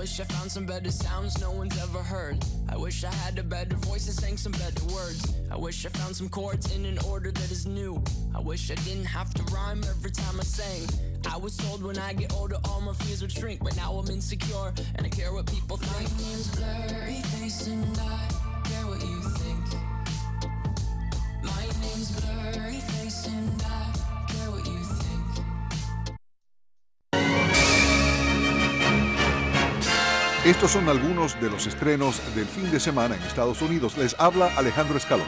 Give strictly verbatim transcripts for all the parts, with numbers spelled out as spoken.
wish I found some better sounds no one's ever heard. I wish I had a better voice that sang some better words. I wish I found some chords in an order that is new. I wish I didn't have to rhyme every time I sang. I was told when I get older all my fears would shrink, but now I'm insecure and I care what people think. My name's Blurry Face and I care what you think. My name's Blurry Face and I care what you think. Estos son algunos de los estrenos del fin de semana en Estados Unidos. Les habla Alejandro Escalón.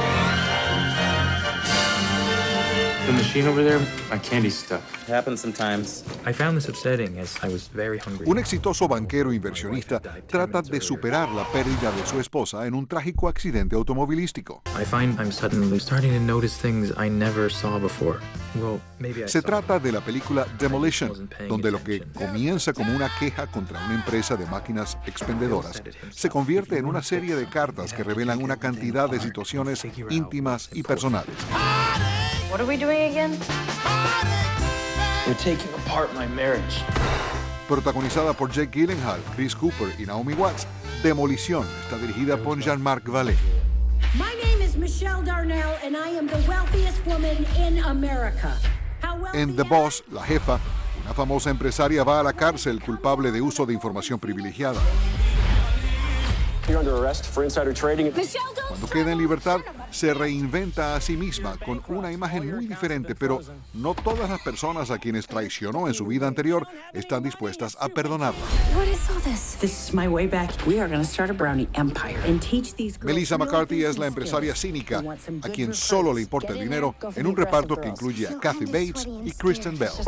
The machine over there, my candy's stuck. It happens sometimes. I found this upsetting as I was very hungry. Un exitoso banquero inversionista trata de superar la pérdida de su esposa en un trágico accidente automovilístico. I find I'm suddenly starting to notice things I never saw before. Well, maybe I Se saw trata de la película Demolition, donde lo que comienza como una queja contra una empresa de máquinas expendedoras se convierte en una serie de cartas que revelan una cantidad de situaciones íntimas y personales. What are we doing again? We're taking apart my marriage. Protagonizada por Jake Gyllenhaal, Chris Cooper y Naomi Watts, Demolición está dirigida por Jean-Marc Vallée. My name is Michelle Darnell and I am the wealthiest woman in America. How wealthy En The am Boss, la jefa, una famosa empresaria va a la cárcel culpable de uso de información privilegiada. You're under arrest for insider trading. Michelle, don't Cuando queda en libertad, se reinventa a sí misma con una imagen muy diferente, pero no todas las personas a quienes traicionó en su vida anterior están dispuestas a perdonarla. What is all this? This is my way back. We are going to start a brownie empire and teach these girls. Melissa real McCarthy es business la empresaria skills. cínica, We want some a good quien recruits. solo le importa el dinero, en un reparto que incluye a Kathy Bates y Kristen Bell.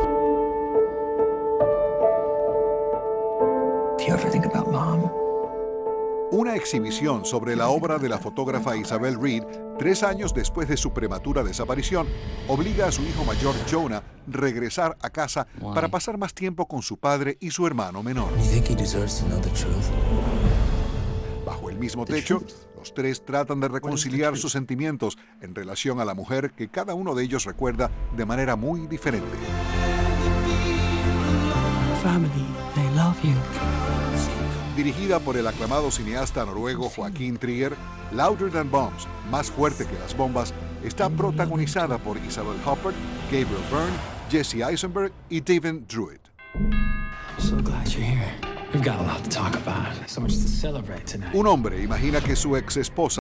Do you ever think about mom? Una exhibición sobre la obra de la fotógrafa Isabel Reed, tres años después de su prematura desaparición, obliga a su hijo mayor, Jonah, regresar a casa para pasar más tiempo con su padre y su hermano menor. You think he deserves to know the truth? Bajo el mismo techo, los tres tratan de reconciliar sus sentimientos en relación a la mujer que cada uno de ellos recuerda de manera muy diferente. Family, they love you. Dirigida por el aclamado cineasta noruego Joaquín Trier, Louder Than Bombs, Más fuerte que las bombas, está protagonizada por Isabel Huppert, Gabriel Byrne, Jesse Eisenberg y David Druid. So glad you're here. We've got a lot to talk about. So much to celebrate tonight. Un hombre imagina que su ex esposa